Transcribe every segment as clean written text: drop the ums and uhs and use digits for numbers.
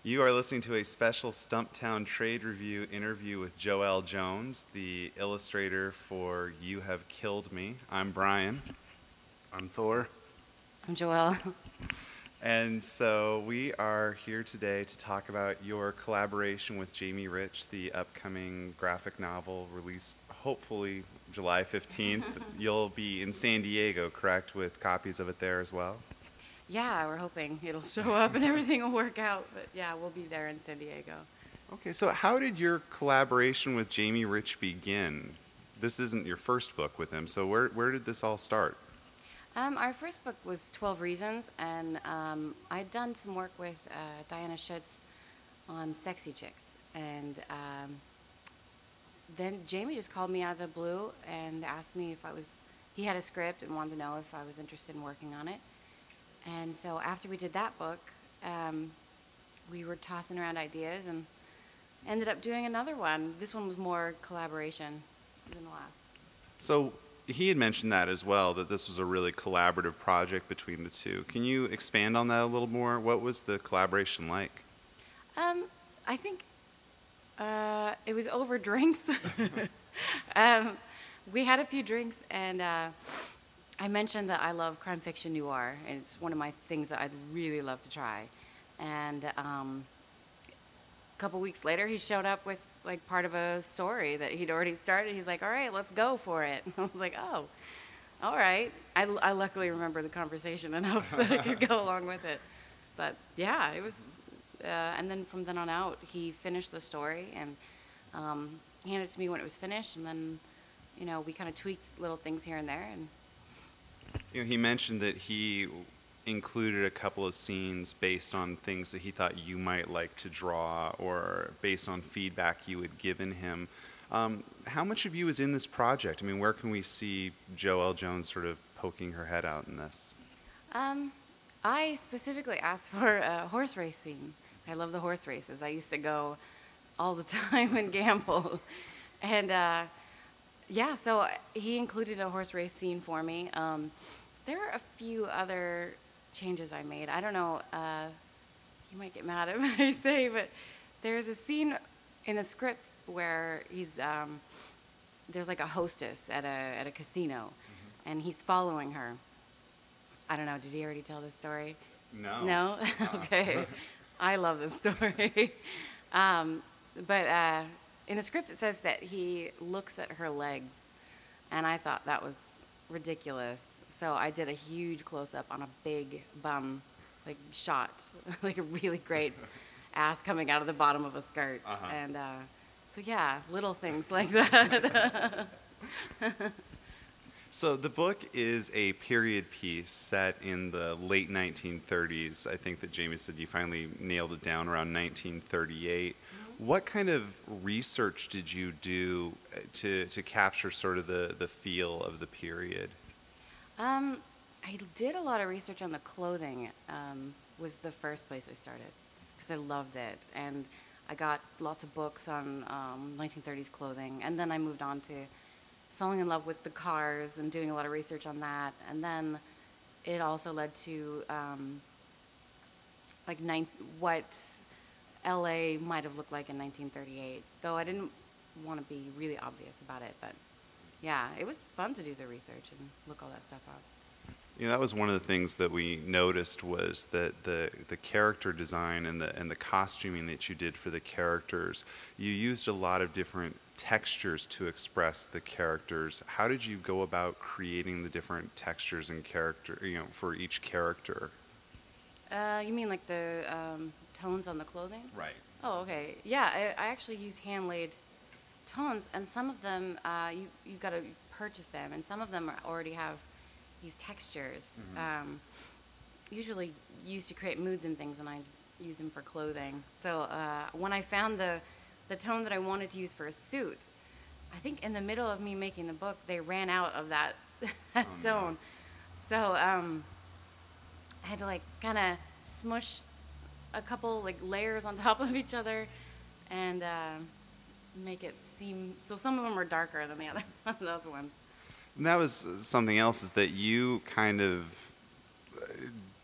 You are listening to a special Stumptown Trade Review interview with Joelle Jones, the illustrator for You Have Killed Me. I'm Brian. I'm Thor. I'm Joelle. And so we are here today to talk about your collaboration with Jamie Rich, the upcoming graphic novel released hopefully July 15th. You'll be in San Diego, correct, with copies of it there as well? Yeah, we're hoping it'll show up and everything will work out. But yeah, we'll be there in San Diego. Okay, so how did your collaboration with Jamie Rich begin? This isn't your first book with him, so where did this all start? Our first book was 12 Reasons, and I'd done some work with Diana Schutz on Sexy Chicks. And then Jamie just called me out of the blue and asked me if he had a script and wanted to know if I was interested in working on it. And so after we did that book, we were tossing around ideas and ended up doing another one. This one was more collaboration than the last. So he had mentioned that as well, that this was a really collaborative project between the two. Can you expand on that a little more? What was the collaboration like? I think it was over drinks. We had a few drinks, and I mentioned that I love crime fiction noir, and it's one of my things that I'd really love to try. And a couple weeks later, he showed up with like part of a story that he'd already started. He's like, "All right, let's go for it." I was like, "Oh, all right." I luckily remember the conversation enough that I could go along with it. But yeah, it was. And then from then on out, he finished the story and handed it to me when it was finished. And then, we kind of tweaked little things here and there. And He mentioned that he included a couple of scenes based on things that he thought you might like to draw or based on feedback you had given him. How much of you is in this project? I mean, where can we see Joelle Jones sort of poking her head out in this? I specifically asked for a horse race scene. I love the horse races. I used to go all the time and gamble. And so he included a horse race scene for me. There are a few other changes I made. I don't know, you might get mad at what I say, but there's a scene in the script where there's like a hostess at a casino, and he's following her. I don't know, did he already tell this story? No. No? Okay. I love this story. But in the script it says that he looks at her legs, and I thought that was ridiculous. So I did a huge close-up on a big bum, like shot, like a really great ass coming out of the bottom of a skirt. And so yeah, little things like that. So the book is a period piece set in the late 1930s. I think that Jamie said you finally nailed it down around 1938. What kind of research did you do to capture sort of the feel of the period? I did a lot of research on the clothing. Was the first place I started because I loved it, and I got lots of books on 1930s clothing, and then I moved on to falling in love with the cars and doing a lot of research on that, and then it also led to what LA might have looked like in 1938, though I didn't want to be really obvious about it, but yeah, it was fun to do the research and look all that stuff up. That was one of the things that we noticed was that the character design and the costuming that you did for the characters, you used a lot of different textures to express the characters. How did you go about creating the different textures and character, for each character? You mean like the tones on the clothing? Right. Oh, okay. Yeah, I actually use hand-laid tones, and some of them you got to purchase them, and some of them already have these textures. Usually used to create moods and things, and I use them for clothing. So when I found the tone that I wanted to use for a suit, I think in the middle of me making the book, they ran out of that tone. So I had to like kind of smush a couple like layers on top of each other and make it seem, so some of them are darker than the other ones. And that was something else, is that you kind of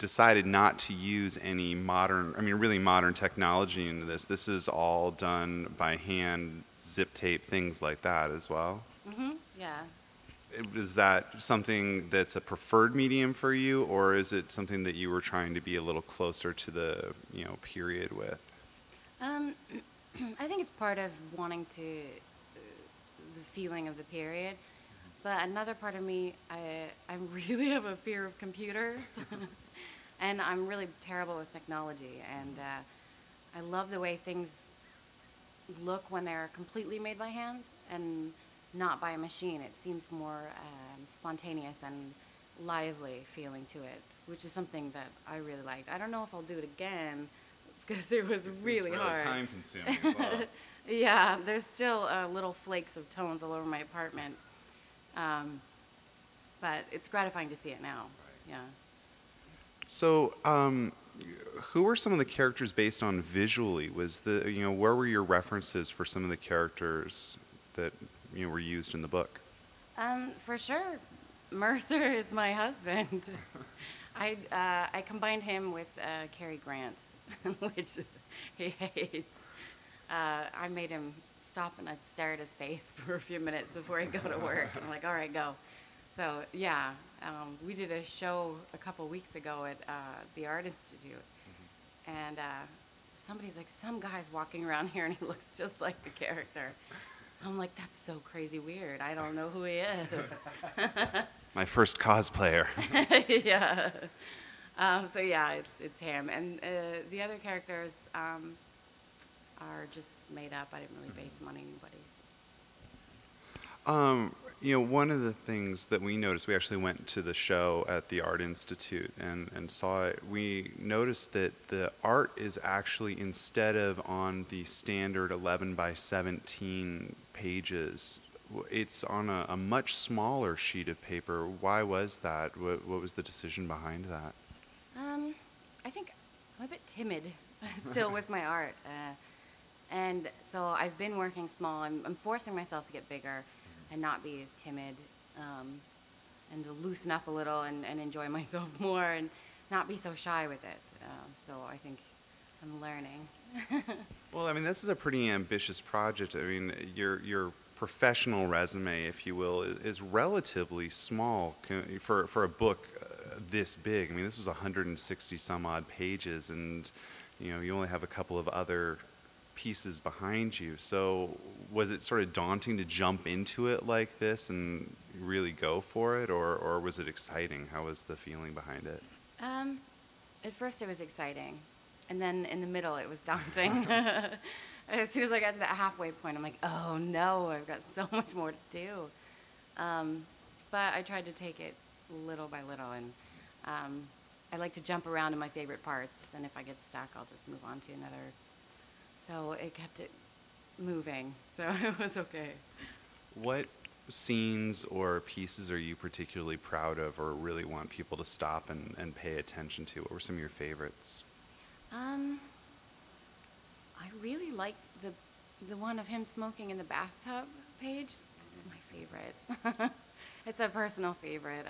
decided not to use any really modern technology into this. This is all done by hand, zip tape, things like that as well. Yeah. Is that something that's a preferred medium for you, or is it something that you were trying to be a little closer to the, period with? Um, I think it's part of wanting to, the feeling of the period. But another part of me, I really have a fear of computers. And I'm really terrible with technology. And I love the way things look when they're completely made by hand and not by a machine. It seems more spontaneous and lively feeling to it, which is something that I really liked. I don't know if I'll do it again because it was really hard. Time consuming as well. Yeah, there's still little flakes of tones all over my apartment. But it's gratifying to see it now. Yeah. So, who were some of the characters based on visually? Where were your references for some of the characters that were used in the book? For sure, Mercer is my husband. I combined him with Cary Grant, which he hates. I made him stop and I'd stare at his face for a few minutes before he'd go to work. I'm like, all right, go. So yeah, we did a show a couple weeks ago at the Art Institute, and somebody's like, some guy's walking around here and he looks just like the character. I'm like, that's so crazy weird. I don't know who he is. My first cosplayer. Yeah. So yeah, it's him, and the other characters are just made up. I didn't really base them on anybody. One of the things that we noticed, we actually went to the show at the Art Institute and saw it. We noticed that the art is actually, instead of on the standard 11 by 17 pages, it's on a much smaller sheet of paper. Why was that? What was the decision behind that? I think I'm a bit timid still with my art. And so I've been working small. I'm forcing myself to get bigger and not be as timid, and to loosen up a little and enjoy myself more and not be so shy with it. So I think I'm learning. Well, I mean, this is a pretty ambitious project. I mean, your professional resume, if you will, is relatively small for a book this big. I mean, this was 160 some odd pages, and you only have a couple of other pieces behind you. So was it sort of daunting to jump into it like this and really go for it, or was it exciting? How was the feeling behind it? At first it was exciting, and then in the middle it was daunting. As soon as I got to that halfway point, I'm like, oh no, I've got so much more to do. But I tried to take it little by little, and I like to jump around in my favorite parts, and if I get stuck, I'll just move on to another. So it kept it moving, so it was okay. What scenes or pieces are you particularly proud of or really want people to stop and pay attention to? What were some of your favorites? I really like the one of him smoking in the bathtub page. It's my favorite. It's a personal favorite.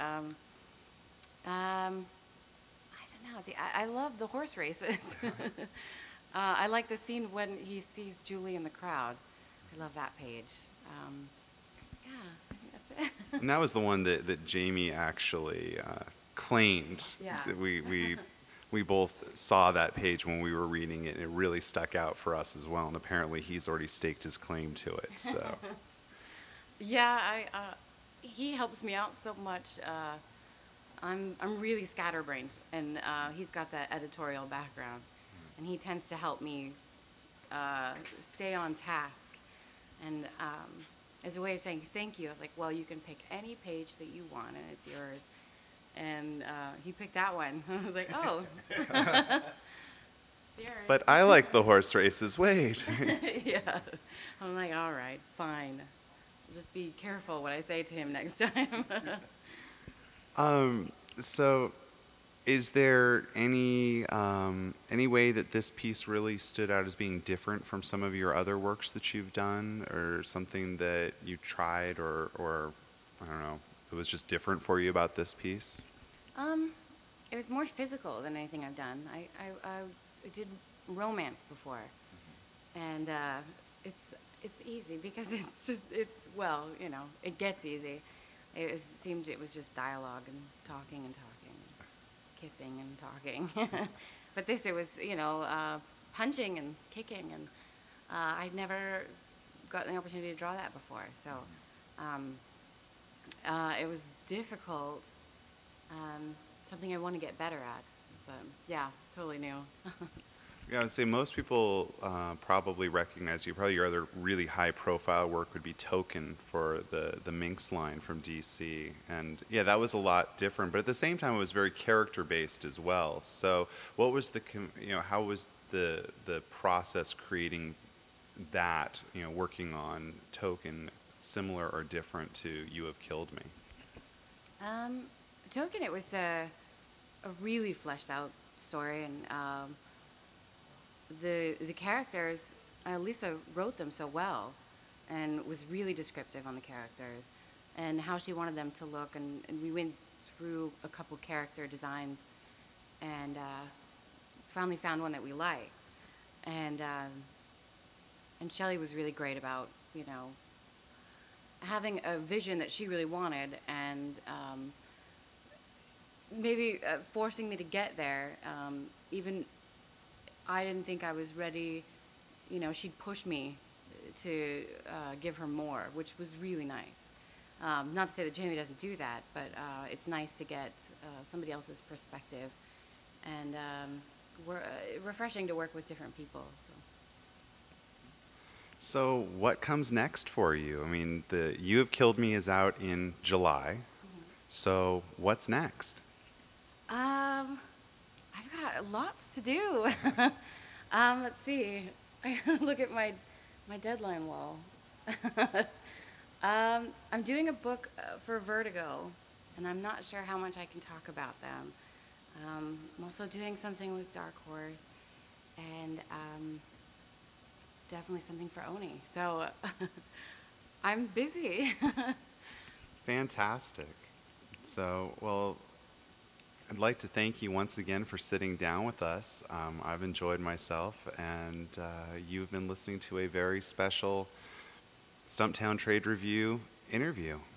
I don't know. I love the horse races. I like the scene when he sees Julie in the crowd. I love that page. Yeah, I think that's it. And that was the one that Jamie actually claimed. Yeah. That we both saw that page when we were reading it, and it really stuck out for us as well. And apparently he's already staked his claim to it. So. Yeah, he helps me out so much. I'm really scatterbrained, and he's got that editorial background, and he tends to help me stay on task. And as a way of saying thank you, I was like, well, you can pick any page that you want, and it's yours. And he picked that one. I was like, oh. It's yours. But I like the horse races. Wait. Yeah. I'm like, all right, fine. Just be careful what I say to him next time. So, is there any way that this piece really stood out as being different from some of your other works that you've done, or something that you tried, or I don't know, it was just different for you about this piece? It was more physical than anything I've done. I did romance before, and it's easy because well, it gets easy. Seemed it was just dialogue and talking and talking, kissing and talking. But this, it was, punching and kicking, and I'd never gotten the opportunity to draw that before. So um, it was difficult, something I want to get better at. But yeah, totally new. Yeah, I would say most people probably recognize you. Probably your other really high-profile work would be Token for the Minx line from DC, and yeah, that was a lot different. But at the same time, it was very character-based as well. So, what was how was the process creating that? Working on Token, similar or different to You Have Killed Me? Um, Token, it was a really fleshed out story, and the characters, Lisa wrote them so well, and was really descriptive on the characters, and how she wanted them to look, and we went through a couple character designs, and finally found one that we liked, and Shelley was really great about having a vision that she really wanted, and maybe forcing me to get there. Even I didn't think I was ready. She'd push me to give her more, which was really nice. Not to say that Jamie doesn't do that, but it's nice to get somebody else's perspective, and refreshing to work with different people. So, what comes next for you? I mean, the You Have Killed Me is out in July. So, what's next? I've got lots to do. Let's see. I look at my deadline wall. I'm doing a book for Vertigo, and I'm not sure how much I can talk about them. I'm also doing something with Dark Horse, and definitely something for Oni. So I'm busy. Fantastic. So, well, I'd like to thank you once again for sitting down with us. I've enjoyed myself, and you've been listening to a very special Stumptown Trade Review interview.